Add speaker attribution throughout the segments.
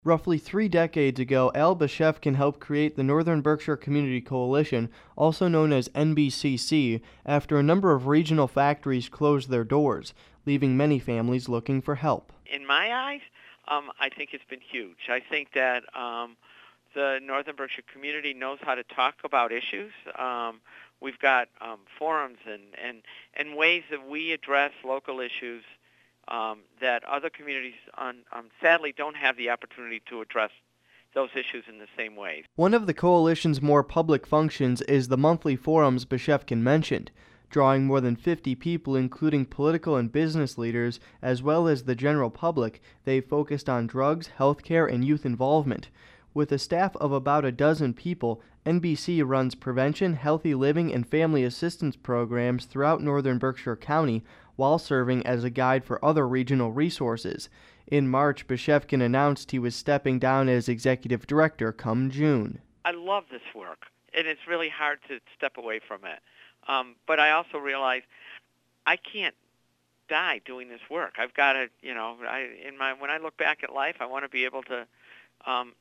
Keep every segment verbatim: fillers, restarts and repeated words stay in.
Speaker 1: Roughly three decades ago, Al Bashevkin helped create the Northern Berkshire Community Coalition, also known as N B C C, after a number of regional factories closed their doors, leaving many families looking for help.
Speaker 2: In my eyes, um, I think it's been huge. I think that um, the Northern Berkshire community knows how to talk about issues. Um, we've got um, forums and, and, and ways that we address local issues Um, that other communities, on, um, sadly, don't have the opportunity to address those issues in the same way.
Speaker 1: One of the coalition's more public functions is the monthly forums Bashevkin mentioned, drawing more than fifty people, including political and business leaders, as well as the general public. They focused on drugs, healthcare, and youth involvement. With a staff of about a dozen people, N B C runs prevention, healthy living, and family assistance programs throughout northern Berkshire County, while serving as a guide for other regional resources. In March, Bashevkin announced he was stepping down as executive director come June.
Speaker 2: I love this work, and it's really hard to step away from it. Um, but I also realize I can't die doing this work. I've got to, you know, I, in my when I look back at life, I want to be able to um,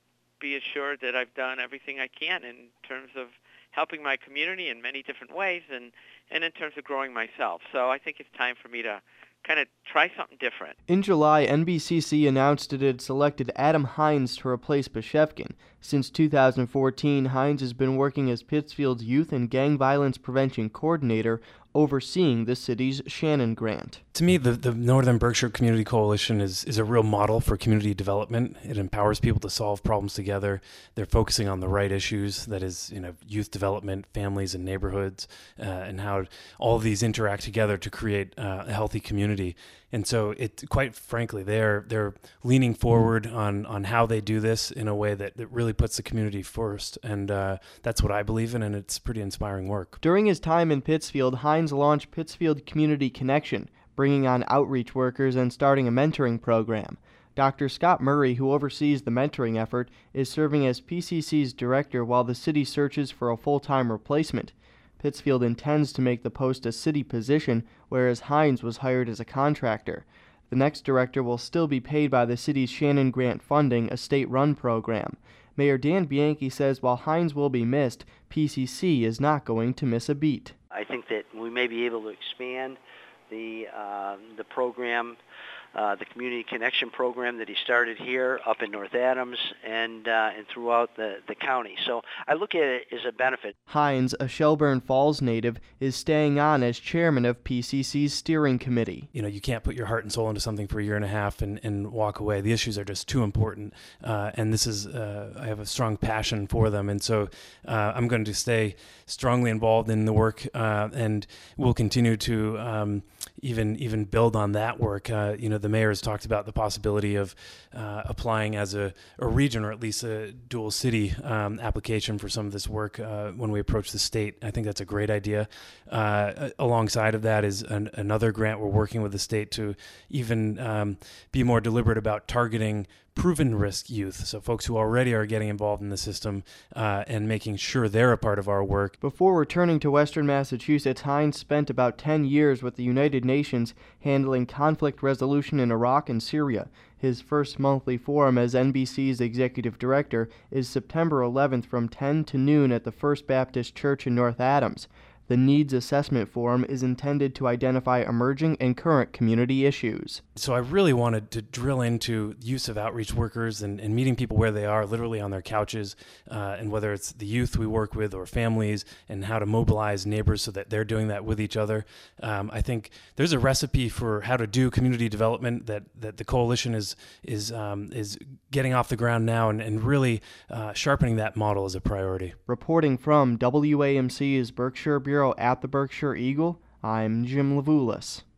Speaker 2: be assured that I've done everything I can in terms of helping my community in many different ways and, and in terms of growing myself. So I think it's time for me to kind of try something different.
Speaker 1: In July, N B C C announced it had selected Adam Hines to replace Bashevkin. Since two thousand fourteen, Hines has been working as Pittsfield's Youth and Gang Violence Prevention Coordinator, overseeing the city's Shannon Grant.
Speaker 3: To me, the, the Northern Berkshire Community Coalition is, is a real model for community development. It empowers people to solve problems together. They're focusing on the right issues, that is, you know, youth development, families and neighborhoods, uh, and how all of these interact together to create uh, a healthy community. And so, it quite frankly, they're they're leaning forward on, on how they do this in a way that, that really puts the community first. And uh, that's what I believe in, and it's pretty inspiring work.
Speaker 1: During his time in Pittsfield, Hines launched Pittsfield Community Connection, bringing on outreach workers and starting a mentoring program. Doctor Scott Murray, who oversees the mentoring effort, is serving as P C C's director while the city searches for a full-time replacement. Pittsfield intends to make the post a city position, whereas Hines was hired as a contractor. The next director will still be paid by the city's Shannon Grant funding, a state-run program. Mayor Dan Bianchi says while Hines will be missed, P C C is not going to miss a beat.
Speaker 4: I think that we may be able to expand the uh, the program, uh, the Community Connection program that he started here up in North Adams and uh, and throughout the, the county. So I look at it as a benefit.
Speaker 1: Hines, a Shelburne Falls native, is staying on as chairman of P C C's steering committee.
Speaker 3: You know, you can't put your heart and soul into something for a year and a half and, and walk away. The issues are just too important, uh, and this is uh, I have a strong passion for them, and so uh, I'm going to stay strongly involved in the work, uh, and we'll continue to um, even even build on that work. Uh, you know, the mayor has talked about the possibility of uh, applying as a, a region or at least a dual city um, application for some of this work uh, when we approach the state. I think that's a great idea. Uh, alongside of that is an, another grant we're working with the state to even um, be more deliberate about targeting proven risk youth, so folks who already are getting involved in the system uh, and making sure they're a part of our work.
Speaker 1: Before returning to Western Massachusetts, Hines spent about ten years with the United Nations handling conflict resolution in Iraq and Syria. His first monthly forum as N B C's executive director is September eleventh from ten to noon at the First Baptist Church in North Adams. The Needs Assessment Forum is intended to identify emerging and current community issues.
Speaker 3: So I really wanted to drill into use of outreach workers and, and meeting people where they are, literally on their couches, uh, and whether it's the youth we work with or families, and how to mobilize neighbors so that they're doing that with each other. Um, I think there's a recipe for how to do community development that, that the coalition is is um, is getting off the ground now, and, and really uh, sharpening that model as a priority.
Speaker 1: Reporting from W A M C's Berkshire Bureau at the Berkshire Eagle, I'm Jim Levulis.